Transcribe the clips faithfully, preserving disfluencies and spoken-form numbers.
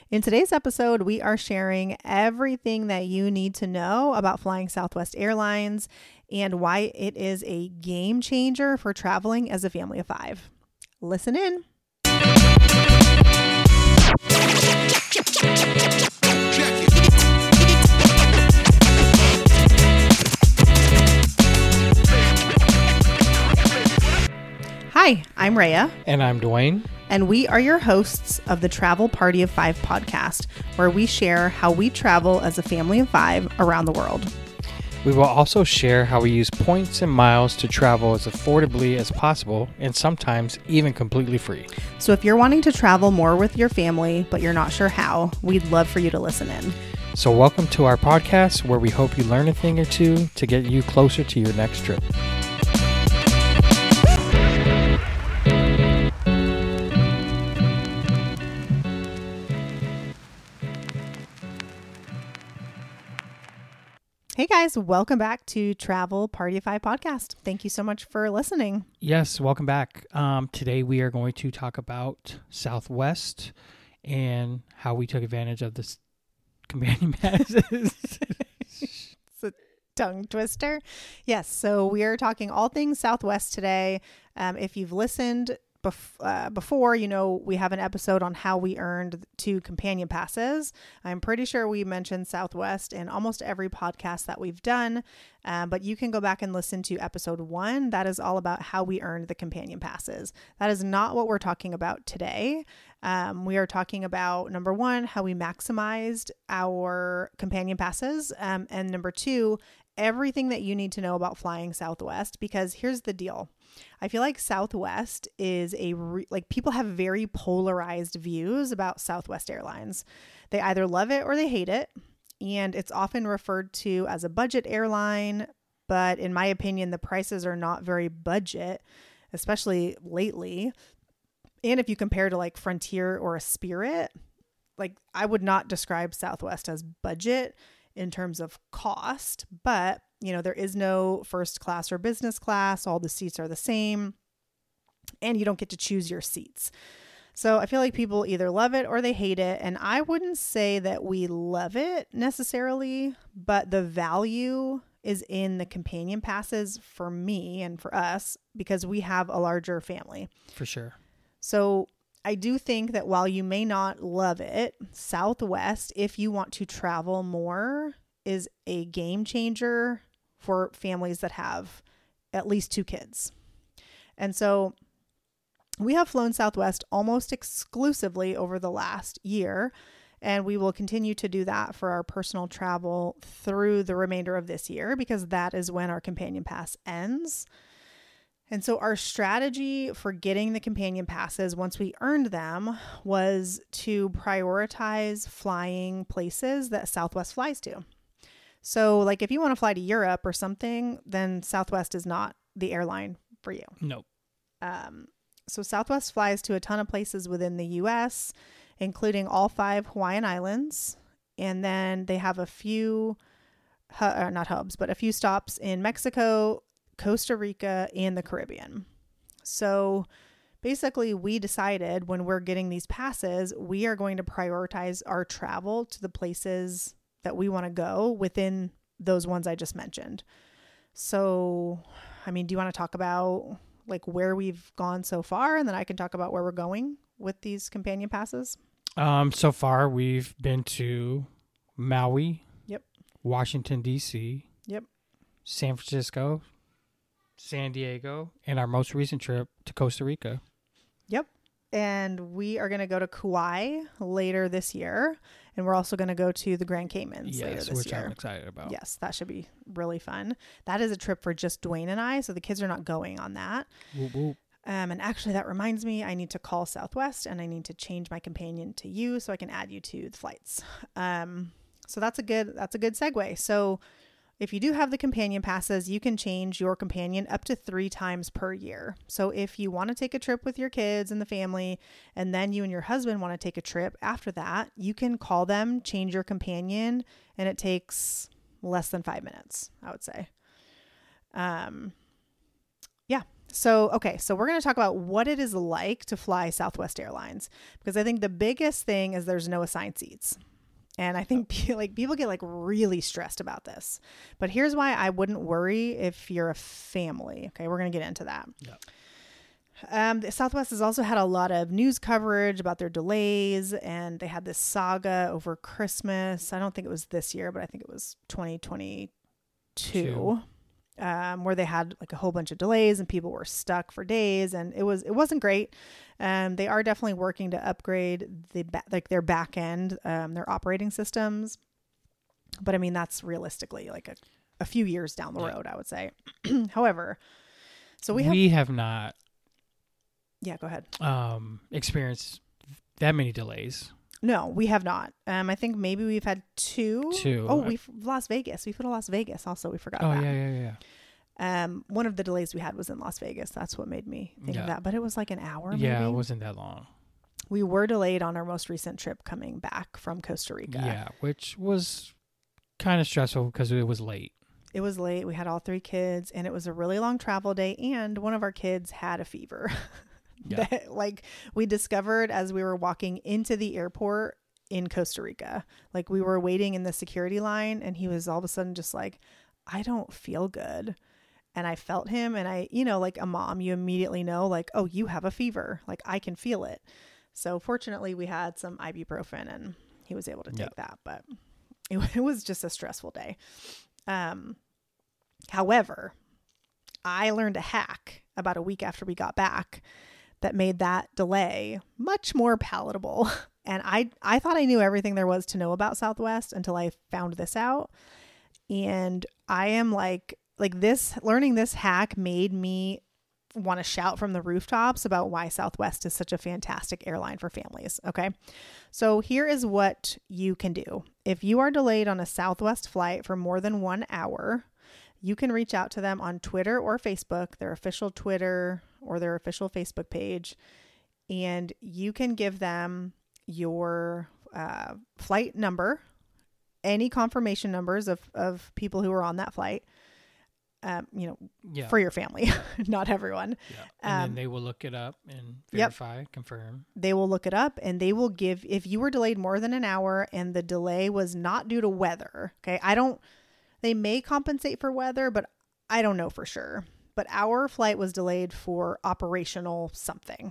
In today's episode, we are sharing everything that you need to know about flying Southwest Airlines and why it is a game changer for traveling as a family of five. Listen in. Hi, I'm Rhea. And I'm Dwayne. And we are your hosts of the Travel Party of Five podcast, where we share how we travel as a family of five around the world. We will also share how we use points and miles to travel as affordably as possible and sometimes even completely free. So if you're wanting to travel more with your family, but you're not sure how, we'd love for you to listen in. So welcome to our podcast, where we hope you learn a thing or two to get you closer to your next trip. Hey guys, welcome back to Travel Party of Five podcast. Thank you so much for listening. Yes, welcome back. Um, today we are going to talk about Southwest and how we took advantage of this companion passes. It's a tongue twister. Yes, so we are talking all things Southwest today. Um, if you've listened Bef- uh, before, you know, we have an episode on how we earned two companion passes. I'm pretty sure we mentioned Southwest in almost every podcast that we've done, um, but you can go back and listen to episode one. That is all about how we earned the companion passes. That is not what we're talking about today. Um, we are talking about, number one, how we maximized our companion passes, um, and number two, everything that you need to know about flying Southwest, because here's the deal. I feel like Southwest is a, re- like people have very polarized views about Southwest Airlines. They either love it or they hate it. And it's often referred to as a budget airline. But in my opinion, the prices are not very budget, especially lately. And if you compare to like Frontier or a Spirit, like I would not describe Southwest as budget in terms of cost, but you know, there is no first class or business class. All the seats are the same and you don't get to choose your seats. So I feel like people either love it or they hate it. And I wouldn't say that we love it necessarily, but the value is in the companion passes for me and for us because we have a larger family. For sure. So I do think that while you may not love it, Southwest, if you want to travel more, is a game changer for families that have at least two kids. And so we have flown Southwest almost exclusively over the last year, and we will continue to do that for our personal travel through the remainder of this year because that is when our companion pass ends. And so our strategy for getting the companion passes once we earned them was to prioritize flying places that Southwest flies to. So like if you want to fly to Europe or something, then Southwest is not the airline for you. Nope. Um, so Southwest flies to a ton of places within the U S, including all five Hawaiian Islands. And then they have a few, hu- uh, not hubs, but a few stops in Mexico, Costa Rica, and the Caribbean. So basically we decided when we're getting these passes, we are going to prioritize our travel to the places that we want to go within those ones I just mentioned. So, I mean, do you want to talk about like where we've gone so far? And then I can talk about where we're going with these companion passes. Um, so far, we've been to Maui. Yep. Washington, D C. Yep. San Francisco, San Diego, and our most recent trip to Costa Rica. Yep. And we are going to go to Kauai later this year. And we're also going to go to the Grand Caymans yes, later this which year. I'm excited about. Yes, that should be really fun. That is a trip for just Dwayne and I. So the kids are not going on that. Whoop, whoop. Um, and actually that reminds me, I need to call Southwest and I need to change my companion to you so I can add you to the flights. Um, so that's a good, that's a good segue. So if you do have the companion passes, you can change your companion up to three times per year. So if you want to take a trip with your kids and the family, and then you and your husband want to take a trip after that, you can call them, change your companion, and it takes less than five minutes, I would say. Um, yeah. So, okay, so we're going to talk about what it is like to fly Southwest Airlines, because I think the biggest thing is there's no assigned seats. And I think like people get like really stressed about this. But here's why I wouldn't worry if you're a family. Okay, we're going to get into that. Yeah. Um, the Southwest has also had a lot of news coverage about their delays, and they had this saga over Christmas. I don't think it was this year, but I think it was twenty twenty-two. Um, where they had like a whole bunch of delays and people were stuck for days, and it was it wasn't great. Um, they are definitely working to upgrade the ba- like their back end, um, their operating systems. But I mean, that's realistically like a, a few years down the yeah. road, I would say. However, so we have we have not yeah, go ahead. Um, experienced that many delays. No, we have not. Um, I think maybe we've had two. Two. Oh, we've Las Vegas. We flew to Las Vegas. Also, we forgot. Oh that. yeah, yeah, yeah. Um, one of the delays we had was in Las Vegas. That's what made me think Yeah. of that. But it was like an hour. Yeah, maybe. it wasn't that long. We were delayed on our most recent trip coming back from Costa Rica. Yeah, which was kind of stressful because it was late. It was late. We had all three kids, and it was a really long travel day. And one of our kids had a fever. Yeah. that, like we discovered as we were walking into the airport in Costa Rica. Like we were waiting in the security line, and he was all of a sudden just like, I don't feel good. And I felt him, and I, you know, like a mom, you immediately know like, oh, you have a fever. Like I can feel it. So fortunately we had some ibuprofen and he was able to take Yep. that, but it, it was just a stressful day. Um, however, I learned a hack about a week after we got back that made that delay much more palatable. And I, I thought I knew everything there was to know about Southwest until I found this out. And I am like, like this, learning this hack made me want to shout from the rooftops about why Southwest is such a fantastic airline for families. Okay. So here is what you can do. If you are delayed on a Southwest flight for more than one hour, you can reach out to them on Twitter or Facebook, their official Twitter or their official Facebook page, and you can give them your uh, flight number, any confirmation numbers of, of people who are on that flight, um, you know, Yeah. for your family, not everyone. Yeah. And Um, then they will look it up and yep. verify, confirm. They will look it up, and they will give, if you were delayed more than an hour and the delay was not due to weather. Okay. I don't, they may compensate for weather, but I don't know for sure. But our flight was delayed for operational something.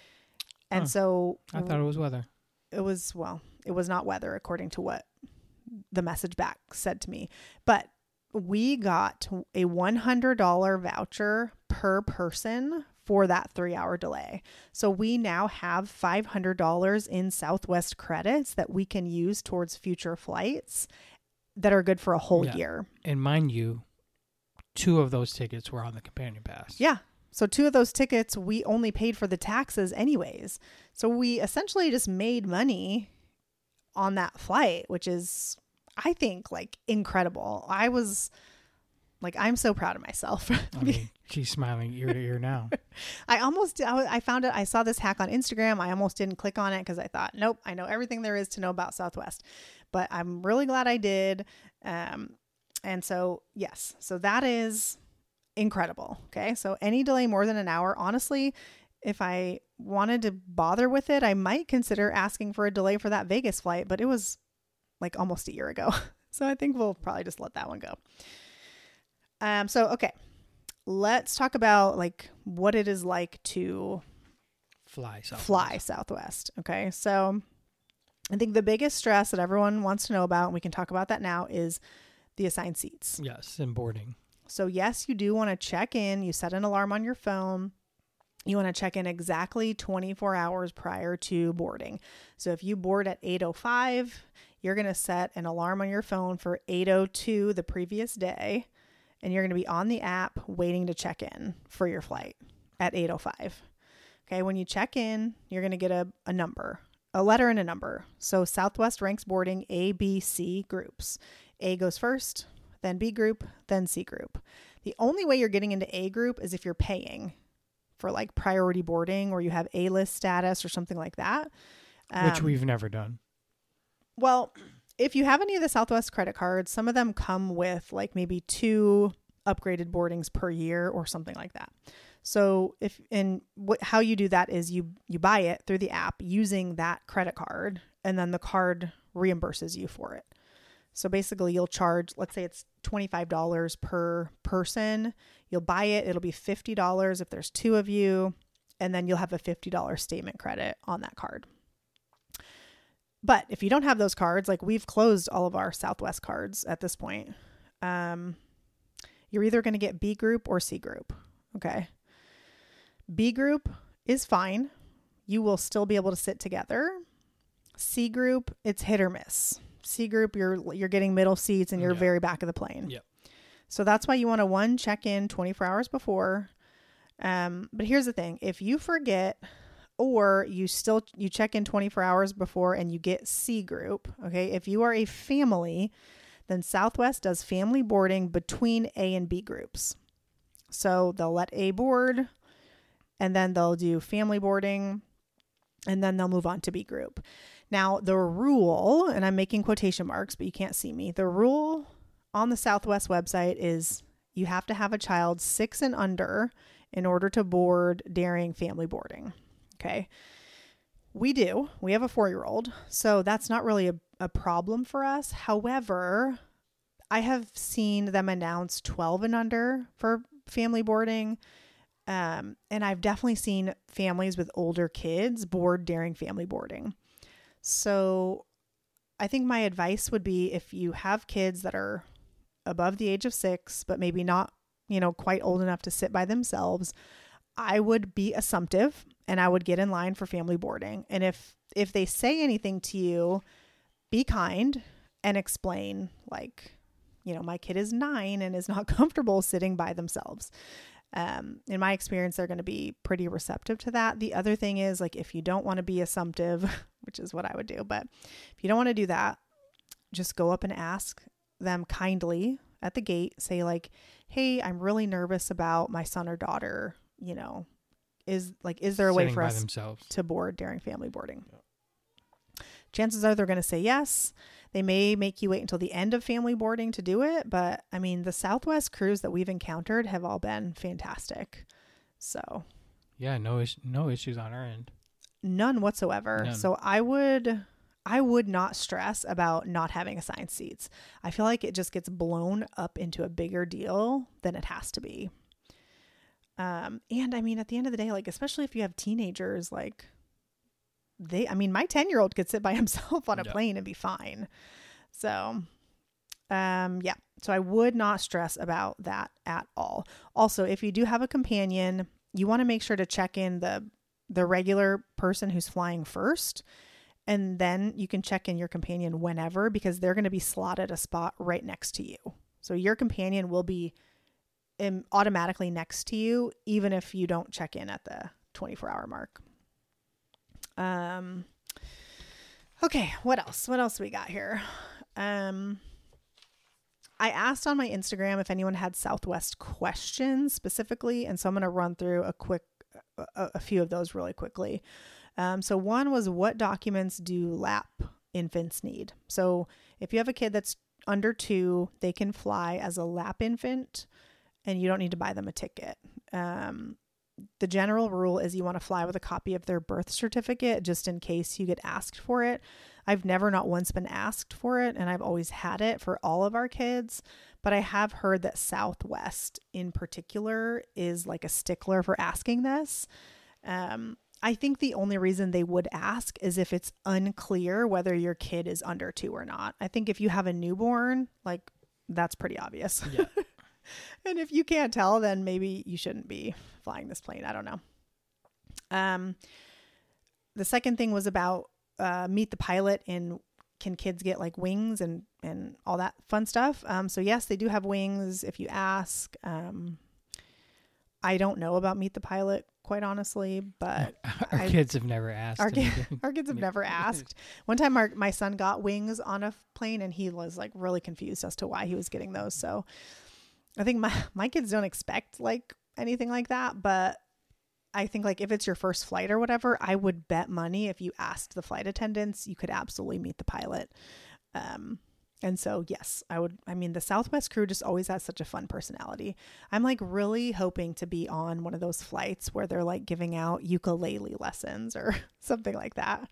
And Huh. so I thought it was weather. it was, well, it was not weather according to what the message back said to me. But we got a one hundred dollars voucher per person for that three hour delay. So we now have five hundred dollars in Southwest credits that we can use towards future flights that are good for a whole Yeah. year. And mind you, two of those tickets were on the companion pass. Yeah. So two of those tickets, we only paid for the taxes anyways. So we essentially just made money on that flight, which is, I think, like incredible. I was like, I'm so proud of myself. I mean, she's smiling ear to ear now. I almost, I, I found it. I saw this hack on Instagram. I almost didn't click on it because I thought, nope, I know everything there is to know about Southwest, but I'm really glad I did. Um, and so, yes, so that is incredible. Okay. So any delay more than an hour, honestly, if I wanted to bother with it, I might consider asking for a delay for that Vegas flight, but it was like almost a year ago. So I think we'll probably just let that one go. Um, so, okay, let's talk about like what it is like to Fly Southwest. fly Southwest. Okay. So I think the biggest stress that everyone wants to know about, and we can talk about that now, is the assigned seats. Yes, and boarding. So yes, you do want to check in. You set an alarm on your phone. You want to check in exactly twenty-four hours prior to boarding. So if you board at eight oh five, you're going to set an alarm on your phone for eight oh two the previous day, and you're going to be on the app waiting to check in for your flight at eight oh five. Okay, when you check in, you're going to get a, a number, a letter and a number. So Southwest ranks boarding A, B, C groups. A goes first, then B group, then C group. The only way you're getting into A group is if you're paying for like priority boarding, or you have A-list status or something like that. Um, Which we've never done. Well, if you have any of the Southwest credit cards, some of them come with like maybe two upgraded boardings per year or something like that. So if, and what, how you do that is you, you buy it through the app using that credit card, and then the card reimburses you for it. So basically you'll charge, let's say it's twenty-five dollars per person. You'll buy it. It'll be fifty dollars if there's two of you, and then you'll have a fifty dollars statement credit on that card. But if you don't have those cards, like we've closed all of our Southwest cards at this point, um, you're either going to get B group or C group. Okay. B group is fine. You will still be able to sit together. C group, it's hit or miss. C group, you're you're getting middle seats and you're Yeah. very back of the plane. Yep. So that's why you want to one check in twenty-four hours before. Um, but here's the thing: if you forget, or you still you check in twenty-four hours before and you get C group, okay. If you are a family, then Southwest does family boarding between A and B groups. So they'll let A board, and then they'll do family boarding, and then they'll move on to B group. Now, the rule, and I'm making quotation marks, but you can't see me. The rule on the Southwest website is you have to have a child six and under in order to board during family boarding. Okay. We do. We have a four-year-old, so that's not really a, a problem for us. However, I have seen them announce twelve and under for family boarding. Um, and I've definitely seen families with older kids board during family boarding. So I think my advice would be, if you have kids that are above the age of six, but maybe not, you know, quite old enough to sit by themselves, I would be assumptive and I would get in line for family boarding. And if, if they say anything to you, be kind and explain, like, you know, my kid is nine and is not comfortable sitting by themselves. Um, in my experience, they're going to be pretty receptive to that. The other thing is, like, if you don't want to be assumptive, which is what I would do, but if you don't want to do that, just go up and ask them kindly at the gate, say like, hey, I'm really nervous about my son or daughter, you know, is like, is there a way Sitting for by us themselves. to board during family boarding? Yeah. Chances are they're going to say yes. They may make you wait until the end of family boarding to do it. But I mean, the Southwest crews that we've encountered have all been fantastic. So Yeah, no, is- no issues on our end. none whatsoever. None. So I would, I would not stress about not having assigned seats. I feel like it just gets blown up into a bigger deal than it has to be. Um, and I mean, at the end of the day, like, especially if you have teenagers, like they, I mean, my ten year old could sit by himself on a Yeah. plane and be fine. So, um, yeah, so I would not stress about that at all. Also, if you do have a companion, you want to make sure to check in the, the regular person who's flying first, and then you can check in your companion whenever, because they're going to be slotted a spot right next to you. So your companion will be um, automatically next to you, even if you don't check in at the twenty-four hour mark. Um, okay. What else? What else we got here? Um, I asked on my Instagram if anyone had Southwest questions specifically. And so I'm going to run through a quick, a, a few of those really quickly. Um, so one was, what documents do lap infants need? So if you have a kid that's under two, they can fly as a lap infant and you don't need to buy them a ticket. Um, the general rule is you want to fly with a copy of their birth certificate just in case you get asked for it. I've never not once been asked for it, and I've always had it for all of our kids, but I have heard that Southwest in particular is like a stickler for asking this. Um, I think the only reason they would ask is if it's unclear whether your kid is under two or not. I think if you have a newborn, like, that's pretty obvious. Yeah. And if you can't tell, then maybe you shouldn't be flying this plane. I don't know. Um, the second thing was about uh, meet the pilot, and can kids get like wings and, and all that fun stuff. Um, so yes, they do have wings if you ask. Um, I don't know about Meet the Pilot, quite honestly, but Our I- kids have never asked. our, ki- anything. our kids have never asked. One time our, my son got wings on a plane and he was like really confused as to why he was getting those. So I think my, my kids don't expect like anything like that, but I think like if it's your first flight or whatever, I would bet money if you asked the flight attendants, you could absolutely meet the pilot. Um, And so, yes, I would, I mean, the Southwest crew just always has such a fun personality. I'm like really hoping to be on one of those flights where they're like giving out ukulele lessons or something like that.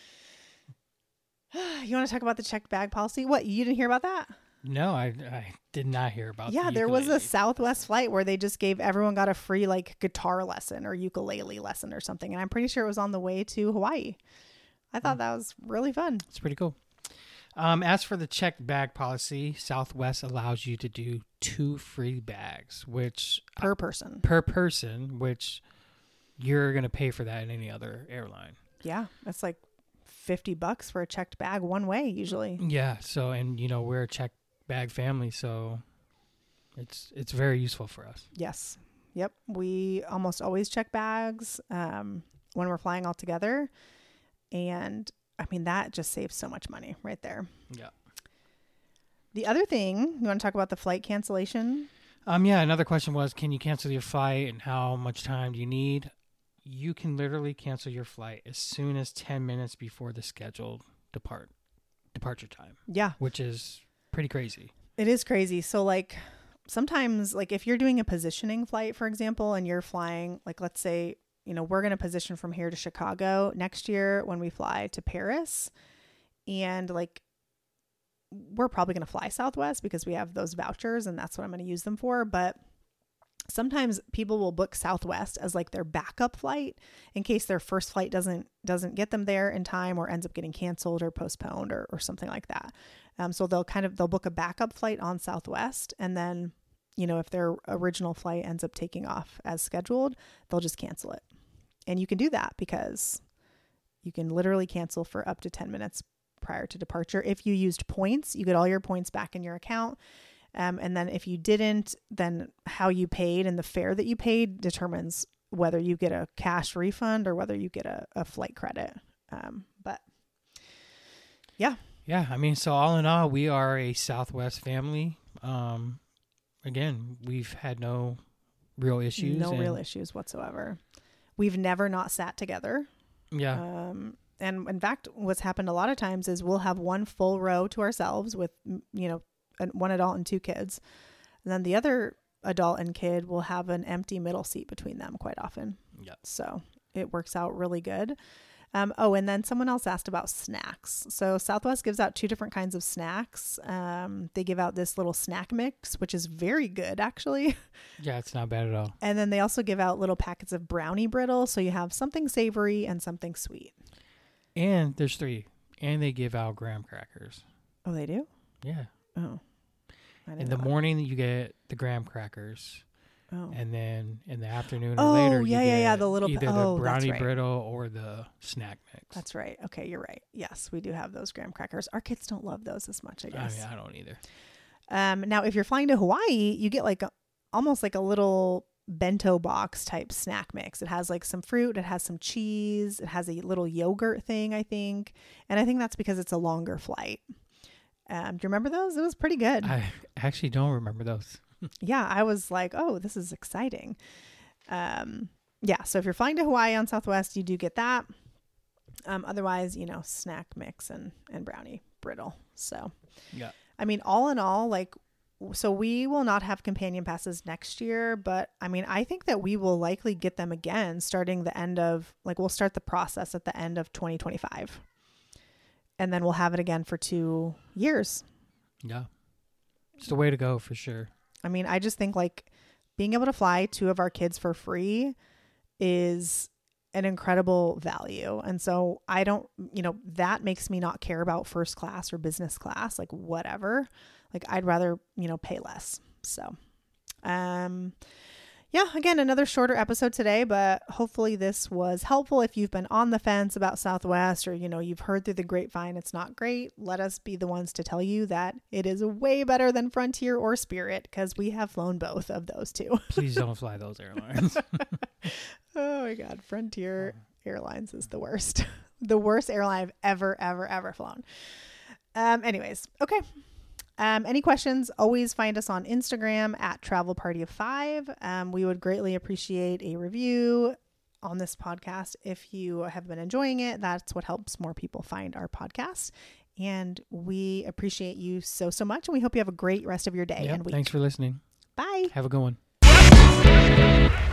You want to talk about the checked bag policy? What, you didn't hear about that? No, I I did not hear about. Yeah, the there was a ukulele. Southwest flight where they just gave everyone got a free like guitar lesson or ukulele lesson or something, and I'm pretty sure it was on the way to Hawaii. I thought that was really fun. It's pretty cool. Um, as for the checked bag policy, Southwest allows you to do two free bags, which Per person. per person, which you're gonna pay for that in any other airline. Yeah, that's like fifty bucks for a checked bag one way usually. Yeah. So, and you know, we're a checked bag family, so it's it's very useful for us. Yes. Yep. We almost always check bags um, when we're flying all together. And I mean, that just saves so much money right there. Yeah. The other thing, you want to talk about the flight cancellation? Um. Yeah. Another question was, can you cancel your flight and how much time do you need? You can literally cancel your flight as soon as ten minutes before the scheduled depart departure time, Yeah. which is pretty crazy. It is crazy. So like sometimes like if you're doing a positioning flight, for example, and you're flying, like let's say, you know, we're going to position from here to Chicago next year when we fly to Paris, and like we're probably going to fly Southwest because we have those vouchers and that's what I'm going to use them for. But sometimes people will book Southwest as like their backup flight in case their first flight doesn't doesn't get them there in time or ends up getting canceled or postponed or, or something like that. Um, so they'll kind of they'll book a backup flight on Southwest, and then, you know, if their original flight ends up taking off as scheduled, they'll just cancel it. And you can do that because you can literally cancel for up to ten minutes prior to departure. If you used points, you get all your points back in your account. Um, and then if you didn't, then how you paid and the fare that you paid determines whether you get a cash refund or whether you get a, a flight credit. Um, but yeah. Yeah. I mean, so all in all, we are a Southwest family. Um, again, we've had no real issues. No and, real issues whatsoever. We've never not sat together. Yeah. Um, and in fact, what's happened a lot of times is we'll have one full row to ourselves with, you know, one adult and two kids. And then the other adult and kid will have an empty middle seat between them quite often. Yeah. So it works out really good. Um, oh, and then someone else asked about snacks. So Southwest gives out two different kinds of snacks. Um, they give out this little snack mix, which is very good, actually. Yeah, it's not bad at all. And then they also give out little packets of brownie brittle. So you have something savory and something sweet. And there's three. And they give out graham crackers. Oh, they do? Yeah. Oh. I didn't In the know. morning, you get the graham crackers. Oh. And then in the afternoon or Oh, later, yeah, you yeah, get yeah, the little- either oh, the that's brownie right. brittle or the snack mix. That's right. Okay, you're right. Yes, we do have those graham crackers. Our kids don't love those as much, I I guess. mean, I don't either. Um, now, if you're flying to Hawaii, you get like a, almost like a little bento box type snack mix. It has like some fruit, it has some cheese, it has a little yogurt thing, I think. And I think that's because it's a longer flight. Um, do you remember those? It was pretty good. I actually don't remember those. Yeah, I was like, oh, this is exciting. Um, yeah, so if you're flying to Hawaii on Southwest, you do get that. Um, otherwise, you know, snack mix and, and brownie brittle. So, Yeah. I mean, all in all, like, so we will not have companion passes next year, but I mean, I think that we will likely get them again starting the end of, like, we'll start the process at the end of twenty twenty-five. And then we'll have it again for two years. Yeah. It's the way to go for sure. I mean, I just think like being able to fly two of our kids for free is an incredible value. And so I don't, you know, that makes me not care about first class or business class, like whatever. Like I'd rather, you know, pay less. So, um, yeah, again, another shorter episode today, but hopefully this was helpful. If you've been on the fence about Southwest or, you know, you've heard through the grapevine, it's not great. Let us be the ones to tell you that it is way better than Frontier or Spirit because we have flown both of those two. Please don't fly those airlines. Oh my God. Frontier Airlines is the worst. The worst airline I've ever, ever, ever flown. Um, anyways, okay. Um, any questions, always find us on Instagram at Travel Party of Five. Um, we would greatly appreciate a review on this podcast. If you have been enjoying it, that's what helps more people find our podcast. And we appreciate you so, so much. And we hope you have a great rest of your day Yep, and week. thanks for listening. Bye. Have a good one.